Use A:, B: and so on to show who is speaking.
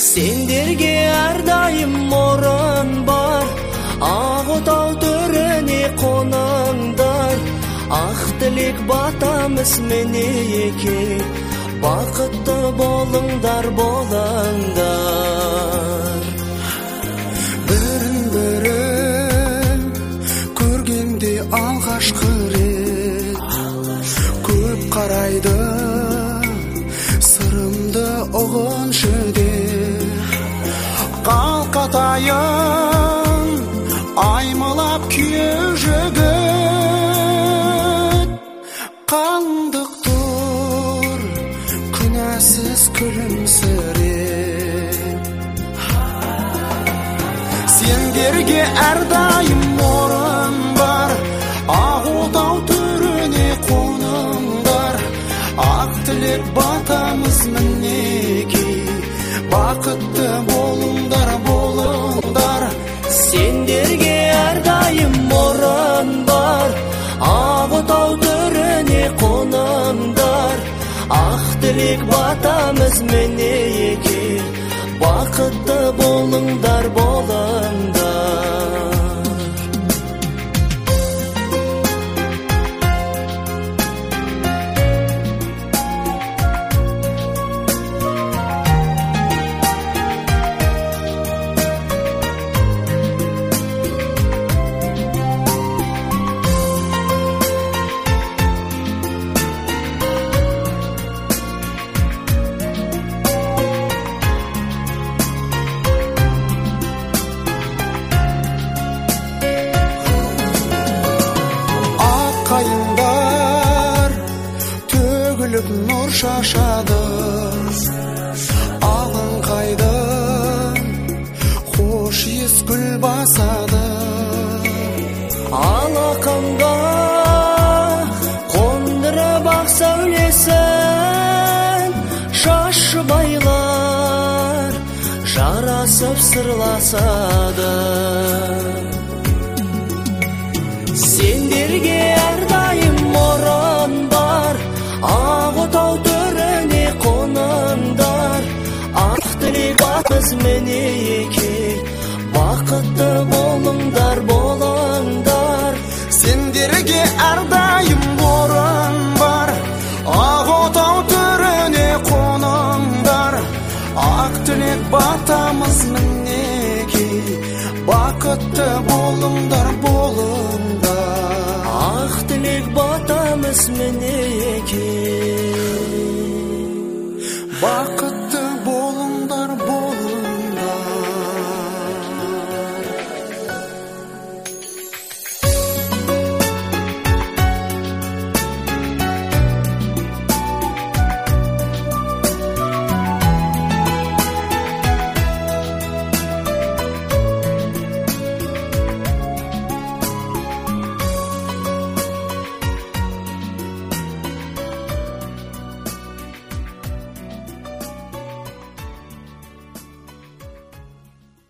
A: Сендерге әрдайым орын бар, ақ отау төріне қоныңдар. Ақ тілек батамыз мінеке, бақытты болыңдар, болыңдар.
B: Бірін-бірі көргенде алғашқы рет көп қарайды, сырымды ұғыншы деп. Қалқатайын аймалап күйеу жігіт, қандық тұр күнәсіз күлімсіреп. Сендерге әрдайым орын бар, ақ отау төріне қоныңдар. Ақ тілек батамыз мінеке, бақытты болыңдар, болыңдар.
A: Сендерге әрдайым орын бар, ақ отау төріне қоныңдар. Ақ тілек батамыз мінеке, бақытты болыңдар, болыңдар.
B: Қайыңдар төгіліп нұр шашады, алаңқайдан хош иіс гүл басады.
A: Алақанға қондырып ақ сәулесін, шашы байлар жарасып сырласады. Сендерге әрдайым орын бар, ақ отау төріне қоныңдар. Ақ тілек батамыз мінеке, бақытты болыңдар, болыңдар.
B: Сендерге әрдайым орын бар, ақ отау төріне қоныңдар. Ақ тілек батамыз мінеке, бақытты болыңдар, болыңдар.
A: Ақ тілек батамыз мінеке,
B: бақытты